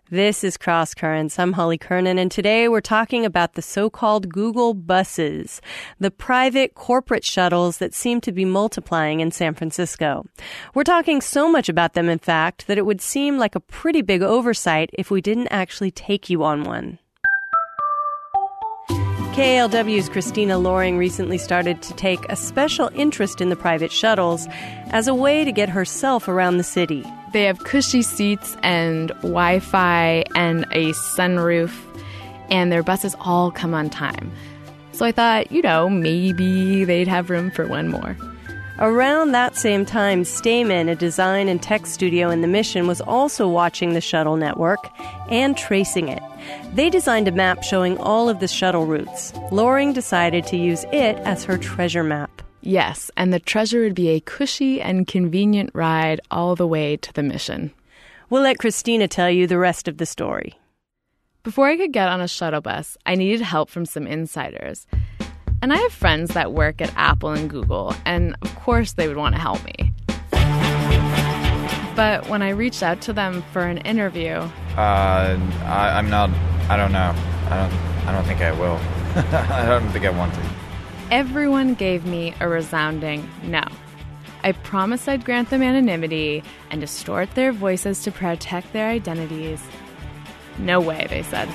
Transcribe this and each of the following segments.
This is Cross Currents. I'm Holly Kernan, and today we're talking about the so-called Google buses, the private corporate shuttles that seem to be multiplying in San Francisco. We're talking so much about them, in fact, that it would seem like a pretty big oversight if we didn't actually take you on one. KALW's Christina Loring recently started to take a special interest in the private shuttles as a way to get herself around the city. They have cushy seats and Wi-Fi and a sunroof, and their buses all come on time. So I thought, maybe they'd have room for one more. Around that same time, Stamen, a design and tech studio in the Mission, was also watching the shuttle network and tracing it. They designed a map showing all of the shuttle routes. Loring decided to use it as her treasure map. Yes, and the treasure would be a cushy and convenient ride all the way to the Mission. We'll let Christina tell you the rest of the story. Before I could get on a shuttle bus, I needed help from some insiders. And I have friends that work at Apple and Google, and of course they would want to help me. But when I reached out to them for an interview... I don't know. I don't think I will. I don't think I want to. Everyone gave me a resounding no. I promised I'd grant them anonymity and distort their voices to protect their identities. No way, they said.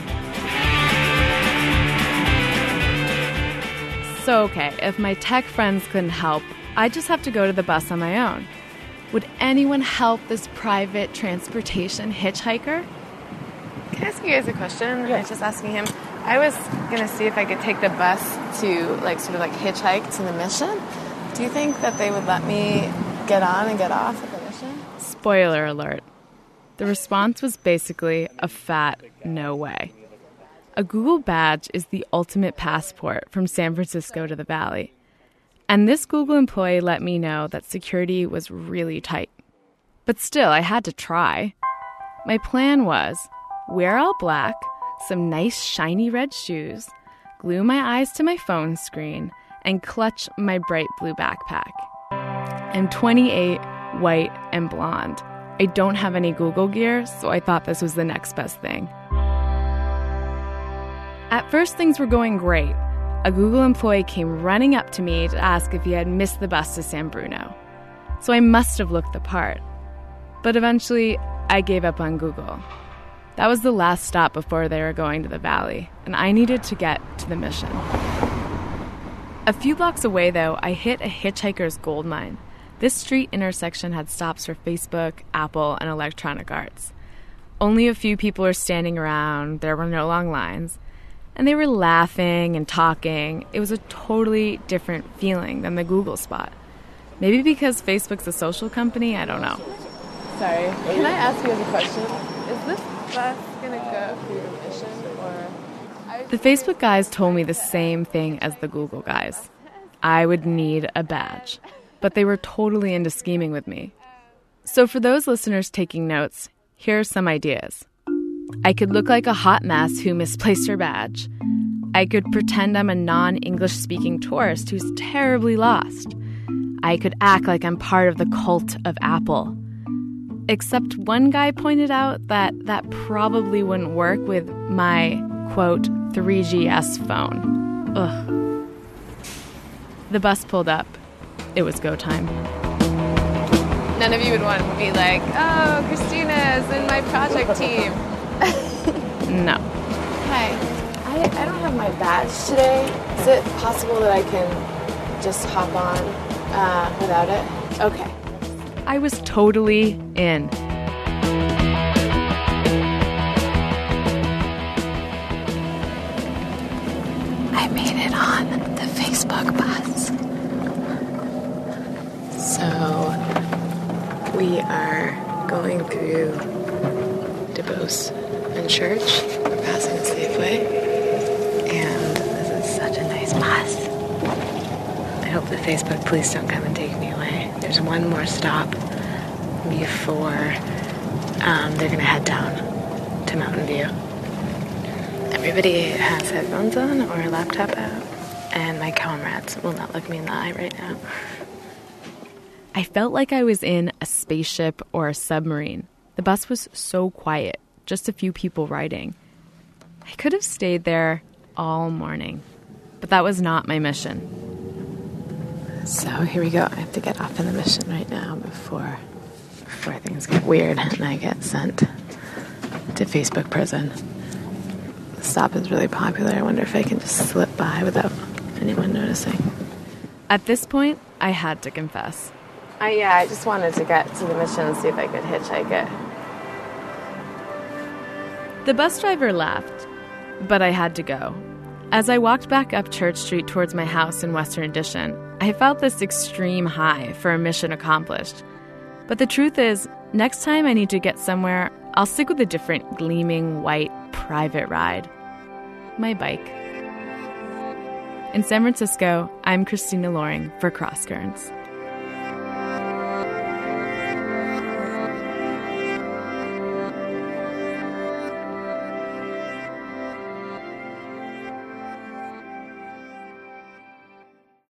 So, okay, if my tech friends couldn't help, I'd just have to go to the bus on my own. Would anyone help this private transportation hitchhiker? Can I ask you guys a question? I was just asking him. I was going to see if I could take the bus to, hitchhike to the Mission. Do you think that they would let me get on and get off at the Mission? Spoiler alert. The response was basically a fat no way. A Google badge is the ultimate passport from San Francisco to the Valley. And this Google employee let me know that security was really tight. But still, I had to try. My plan was wear all black, some nice shiny red shoes, glue my eyes to my phone screen, and clutch my bright blue backpack. I'm 28, white, and blonde. I don't have any Google gear, so I thought this was the next best thing. At first, things were going great. A Google employee came running up to me to ask if he had missed the bus to San Bruno. So I must have looked the part. But eventually, I gave up on Google. That was the last stop before they were going to the Valley, and I needed to get to the Mission. A few blocks away, though, I hit a hitchhiker's goldmine. This street intersection had stops for Facebook, Apple, and Electronic Arts. Only a few people were standing around, there were no long lines, and they were laughing and talking. It was a totally different feeling than the Google spot. Maybe because Facebook's a social company, I don't know. Sorry, can I ask you guys a question? Is this bus going to go through the Mission, or... The Facebook guys told me the same thing as the Google guys. I would need a badge. But they were totally into scheming with me. So for those listeners taking notes, here are some ideas. I could look like a hot mess who misplaced her badge. I could pretend I'm a non-English speaking tourist who's terribly lost. I could act like I'm part of the cult of Apple. Except one guy pointed out that probably wouldn't work with my, quote, 3GS phone. Ugh. The bus pulled up. It was go time. None of you would want to be like, oh, Christina's in my project team. No. Hi. I don't have my badge today. Is it possible that I can just hop on without it? Okay. I was totally in. I made it on the Facebook bus. So we are going through DuBose and Church. We're passing Safeway. And this is such a nice bus. I hope the Facebook police don't come and take me away. There's one more stop before they're going to head down to Mountain View. Everybody has headphones on or a laptop out, and my comrades will not look me in the eye right now. I felt like I was in a spaceship or a submarine. The bus was so quiet. just a few people riding. I could have stayed there all morning, but that was not my mission. So here we go. I have to get off in the Mission right now before things get weird and I get sent to Facebook prison. The stop is really popular. I wonder if I can just slip by without anyone noticing. At this point, I had to confess. I just wanted to get to the Mission and see if I could hitchhike it. The bus driver laughed, but I had to go. As I walked back up Church Street towards my house in Western Addition, I felt this extreme high for a mission accomplished. But the truth is, next time I need to get somewhere, I'll stick with a different gleaming white private ride. My bike. In San Francisco, I'm Christina Loring for Cross Currents.